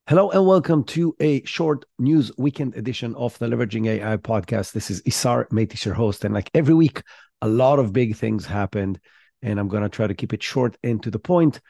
Hello and welcome to a short news weekend edition of the Leveraging AI podcast. This is Isar Meitis, your host. And like every week, a lot of big things happened, and I'm going to try to keep it short and to the point.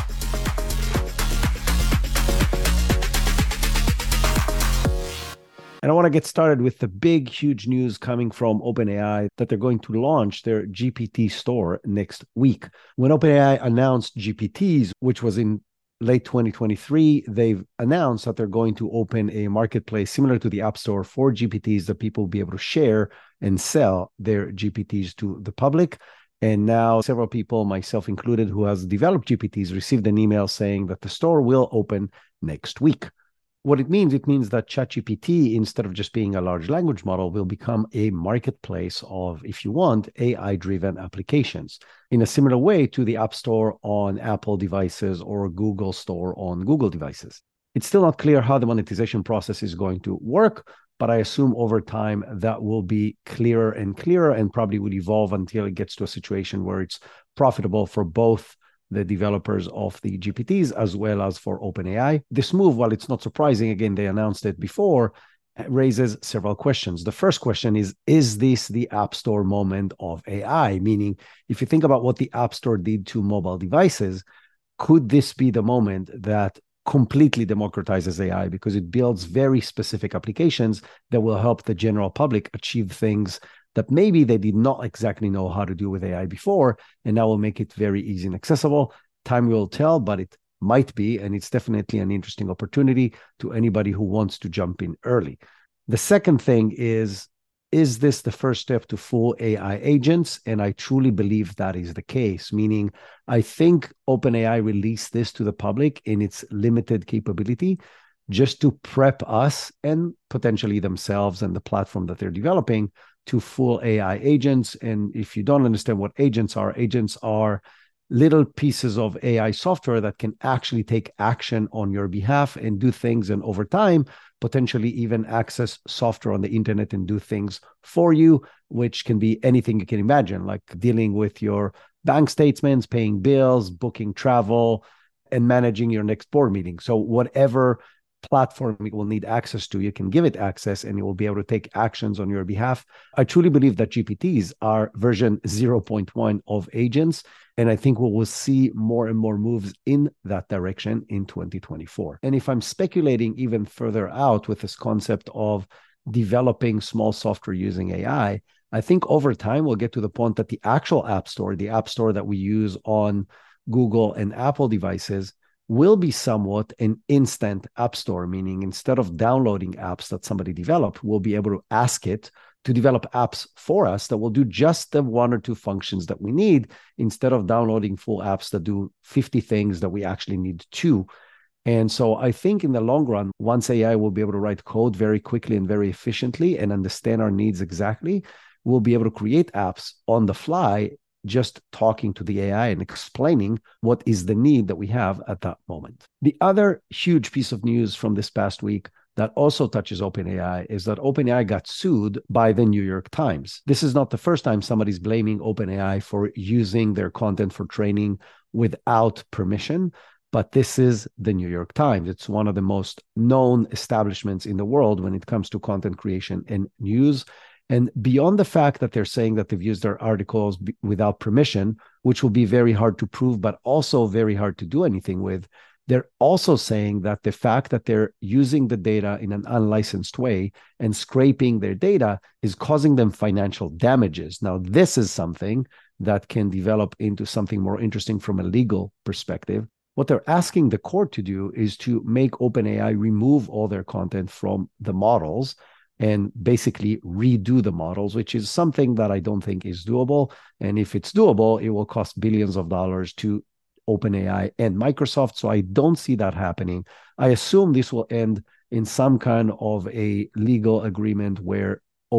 And I want to get started with the big, huge news coming from OpenAI that they're going to launch their GPT store next week. When OpenAI announced GPTs, which was in late 2023, they've announced that they're going to open a marketplace similar to the App Store for GPTs that people will be able to share and sell their GPTs to the public. And now several people, myself included, who has developed GPTs, received an email saying that the store will open next week. What it means that ChatGPT, instead of just being a large language model, will become a marketplace of, if you want, AI-driven applications in a similar way to the App Store on Apple devices or Google Store on Google devices. It's still not clear how the monetization process is going to work, but I assume over time that will be clearer and clearer and probably will evolve until it gets to a situation where it's profitable for both the developers of the GPTs as well as for OpenAI. This move, while it's not surprising, again, they announced it before, raises several questions. The first question is this the App Store moment of AI? Meaning, if you think about what the App Store did to mobile devices, could this be the moment that completely democratizes AI because it builds very specific applications that will help the general public achieve things that maybe they did not exactly know how to do with AI before, and now will make it very easy and accessible? Time will tell, but it might be, and it's definitely an interesting opportunity to anybody who wants to jump in early. The second thing is this the first step to full AI agents? And I truly believe that is the case, meaning I think OpenAI released this to the public in its limited capability just to prep us and potentially themselves and the platform that they're developing to full AI agents. And if you don't understand what agents are little pieces of AI software that can actually take action on your behalf and do things, and over time, potentially even access software on the internet and do things for you, which can be anything you can imagine, like dealing with your bank statements, paying bills, booking travel, and managing your next board meeting. So whatever platform it will need access to, you can give it access and it will be able to take actions on your behalf. I truly believe that GPTs are version 0.1 of agents, and I think we will see more and more moves in that direction in 2024. And if I'm speculating even further out with this concept of developing small software using AI, I think over time we'll get to the point that the actual App Store, the App Store that we use on Google and Apple devices, will be somewhat an instant app store, meaning instead of downloading apps that somebody developed, we'll be able to ask it to develop apps for us that will do just the one or two functions that we need, instead of downloading full apps that do 50 things that we actually need to. And so I think in the long run, once AI will be able to write code very quickly and very efficiently and understand our needs exactly, we'll be able to create apps on the fly, just talking to the AI and explaining what is the need that we have at that moment. The other huge piece of news from this past week that also touches OpenAI is that OpenAI got sued by the New York Times. This is not the first time somebody's blaming OpenAI for using their content for training without permission, but this is the New York Times. It's one of the most known establishments in the world when it comes to content creation and news. And beyond the fact that they're saying that they've used their articles without permission, which will be very hard to prove, but also very hard to do anything with, they're also saying that the fact that they're using the data in an unlicensed way and scraping their data is causing them financial damages. Now, this is something that can develop into something more interesting from a legal perspective. What they're asking the court to do is to make OpenAI remove all their content from the models and basically redo the models, which is something that I don't think is doable. And if it's doable, it will cost billions of dollars to OpenAI and Microsoft. So I don't see that happening. I assume this will end in some kind of a legal agreement where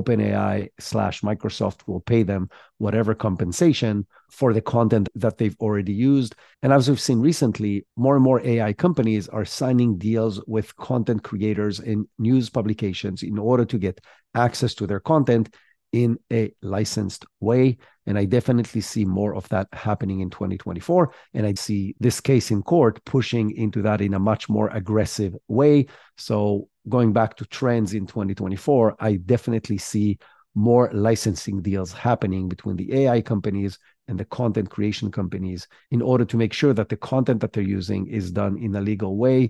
OpenAI/Microsoft will pay them whatever compensation for the content that they've already used. And as we've seen recently, more and more AI companies are signing deals with content creators and news publications in order to get access to their content in a licensed way. And I definitely see more of that happening in 2024. And I see this case in court pushing into that in a much more aggressive way. So going back to trends in 2024, I definitely see more licensing deals happening between the AI companies and the content creation companies in order to make sure that the content that they're using is done in a legal way.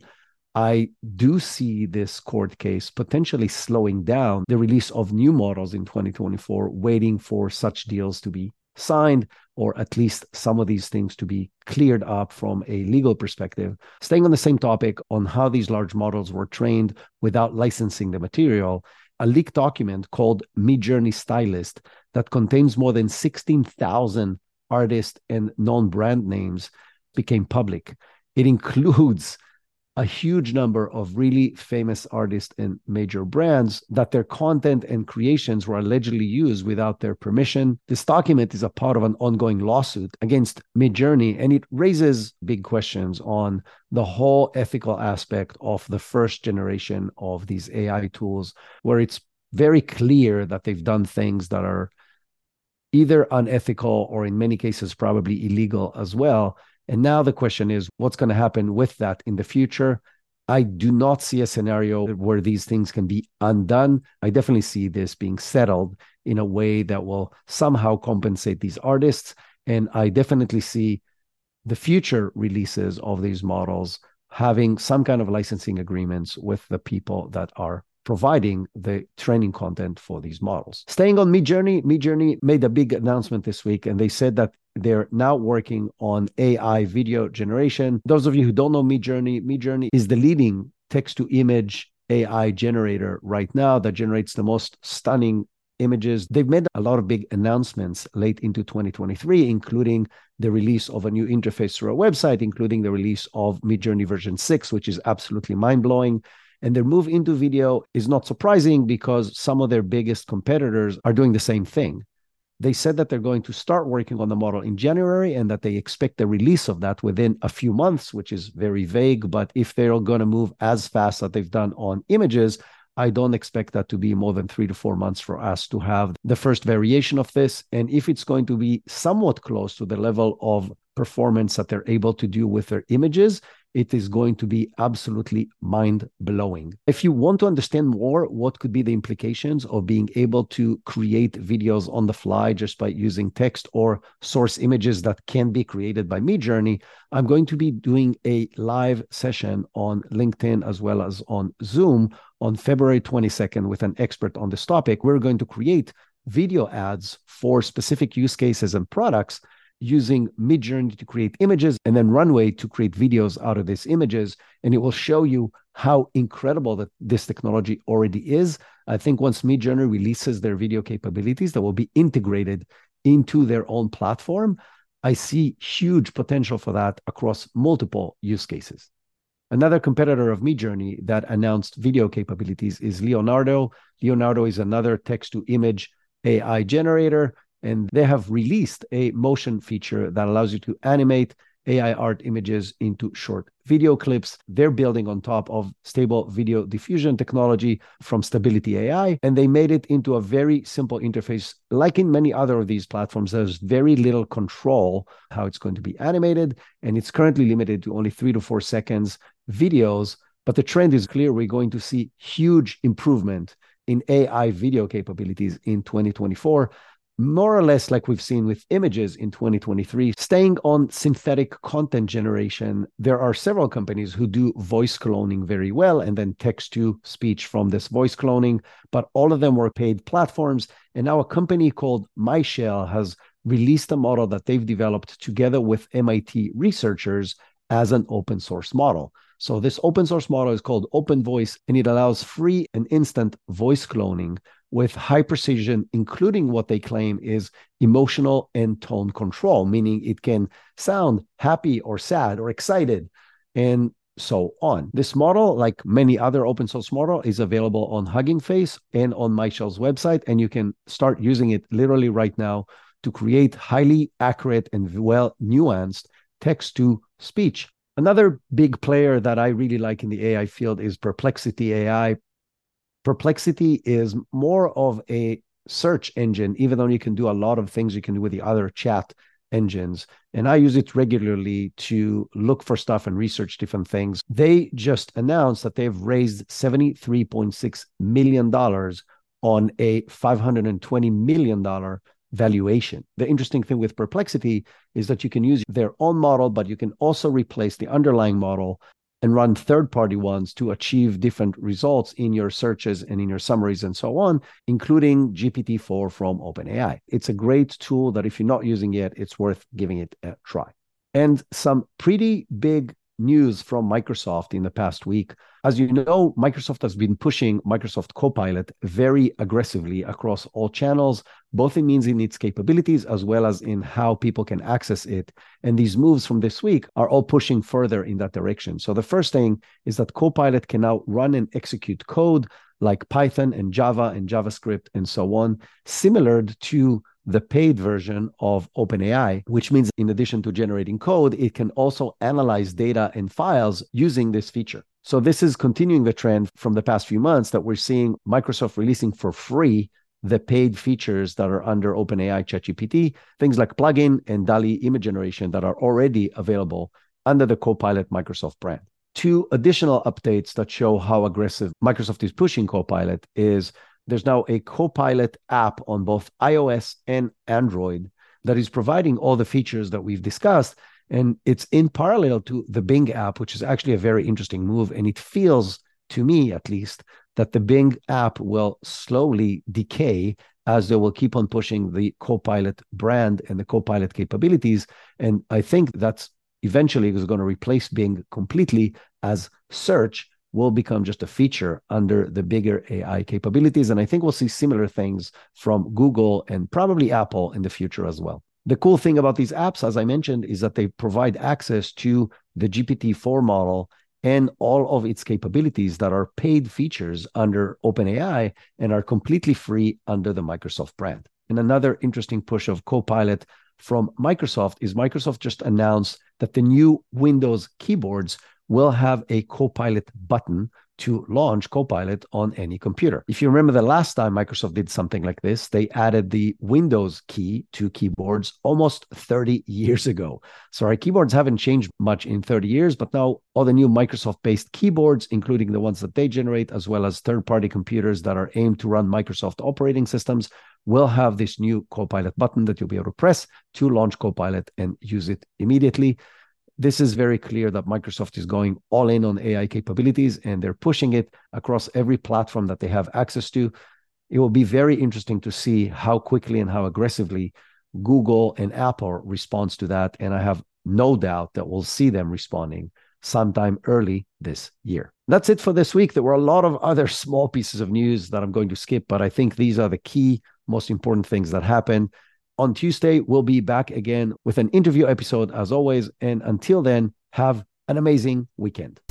I do see this court case potentially slowing down the release of new models in 2024, waiting for such deals to be signed, or at least some of these things to be cleared up from a legal perspective. Staying on the same topic on how these large models were trained without licensing the material, a leaked document called Midjourney Stylist that contains more than 16,000 artists and non-brand names became public. It includes a huge number of really famous artists and major brands that their content and creations were allegedly used without their permission. This document is a part of an ongoing lawsuit against Midjourney, and it raises big questions on the whole ethical aspect of the first generation of these AI tools, where it's very clear that they've done things that are either unethical or in many cases probably illegal as well. And now the question is, what's going to happen with that in the future? I do not see a scenario where these things can be undone. I definitely see this being settled in a way that will somehow compensate these artists. And I definitely see the future releases of these models having some kind of licensing agreements with the people that are providing the training content for these models. Staying on Midjourney made a big announcement this week, and they said that they're now working on AI video generation. Those of you who don't know Midjourney is the leading text-to-image AI generator right now that generates the most stunning images. They've made a lot of big announcements late into 2023, including the release of a new interface for a website, including the release of Midjourney version 6, which is absolutely mind-blowing. And their move into video is not surprising because some of their biggest competitors are doing the same thing. They said that they're going to start working on the model in January and that they expect the release of that within a few months, which is very vague. But if they're going to move as fast as they've done on images, I don't expect that to be more than 3 to 4 months for us to have the first variation of this. And if it's going to be somewhat close to the level of performance that they're able to do with their images, it is going to be absolutely mind-blowing. If you want to understand more what could be the implications of being able to create videos on the fly just by using text or source images that can be created by Midjourney, I'm going to be doing a live session on LinkedIn as well as on Zoom on February 22nd with an expert on this topic. We're going to create video ads for specific use cases and products using Midjourney to create images and then Runway to create videos out of these images. And it will show you how incredible that this technology already is. I think once Midjourney releases their video capabilities that will be integrated into their own platform, I see huge potential for that across multiple use cases. Another competitor of Midjourney that announced video capabilities is Leonardo. Leonardo is another text-to-image AI generator, and they have released a motion feature that allows you to animate AI art images into short video clips. They're building on top of stable video diffusion technology from Stability AI, and they made it into a very simple interface. Like in many other of these platforms, there's very little control how it's going to be animated, and it's currently limited to only 3 to 4 seconds videos. But the trend is clear. We're going to see huge improvement in AI video capabilities in 2024. More or less like we've seen with images in 2023. Staying on synthetic content generation, there are several companies who do voice cloning very well and then text-to-speech from this voice cloning, but all of them were paid platforms. And now a company called MyShell has released a model that they've developed together with MIT researchers as an open source model. So this open source model is called OpenVoice, and it allows free and instant voice cloning with high precision, including what they claim is emotional and tone control, meaning it can sound happy or sad or excited and so on. This model, like many other open source model, is available on Hugging Face and on MyShell's website, and you can start using it literally right now to create highly accurate and well nuanced text-to-speech. Another big player that I really like in the AI field is Perplexity AI. Perplexity is more of a search engine, even though you can do a lot of things you can do with the other chat engines. And I use it regularly to look for stuff and research different things. They just announced that they've raised $73.6 million on a $520 million valuation. The interesting thing with Perplexity is that you can use their own model, but you can also replace the underlying model and run third-party ones to achieve different results in your searches and in your summaries and so on, including GPT-4 from OpenAI. It's a great tool that if you're not using it, it's worth giving it a try. And some pretty big news from Microsoft in the past week. As you know, Microsoft has been pushing Microsoft Copilot very aggressively across all channels, both in means in its capabilities as well as in how people can access it. And these moves from this week are all pushing further in that direction. So the first thing is that Copilot can now run and execute code like Python and Java and JavaScript and so on, similar to the paid version of OpenAI, which means in addition to generating code, it can also analyze data and files using this feature. So this is continuing the trend from the past few months that we're seeing Microsoft releasing for free the paid features that are under OpenAI ChatGPT, things like plugin and DALL-E image generation that are already available under the Copilot Microsoft brand. Two additional updates that show how aggressive Microsoft is pushing Copilot is there's now a Copilot app on both iOS and Android that is providing all the features that we've discussed. And it's in parallel to the Bing app, which is actually a very interesting move. And it feels, to me at least, that the Bing app will slowly decay as they will keep on pushing the Copilot brand and the Copilot capabilities. And I think that's eventually is going to replace Bing completely, as search will become just a feature under the bigger AI capabilities. And I think we'll see similar things from Google and probably Apple in the future as well. The cool thing about these apps, as I mentioned, is that they provide access to the GPT-4 model and all of its capabilities that are paid features under OpenAI and are completely free under the Microsoft brand. And another interesting push of Copilot from Microsoft is Microsoft just announced that the new Windows keyboards will have a Copilot button to launch Copilot on any computer. If you remember the last time Microsoft did something like this, they added the Windows key to keyboards almost 30 years ago. So our keyboards haven't changed much in 30 years, but now all the new Microsoft-based keyboards, including the ones that they generate, as well as third-party computers that are aimed to run Microsoft operating systems, will have this new Copilot button that you'll be able to press to launch Copilot and use it immediately. This is very clear that Microsoft is going all in on AI capabilities, and they're pushing it across every platform that they have access to. It will be very interesting to see how quickly and how aggressively Google and Apple responds to that. And I have no doubt that we'll see them responding sometime early this year. That's it for this week. There were a lot of other small pieces of news that I'm going to skip, but I think these are the key, most important things that happened. On Tuesday, we'll be back again with an interview episode as always. And until then, have an amazing weekend.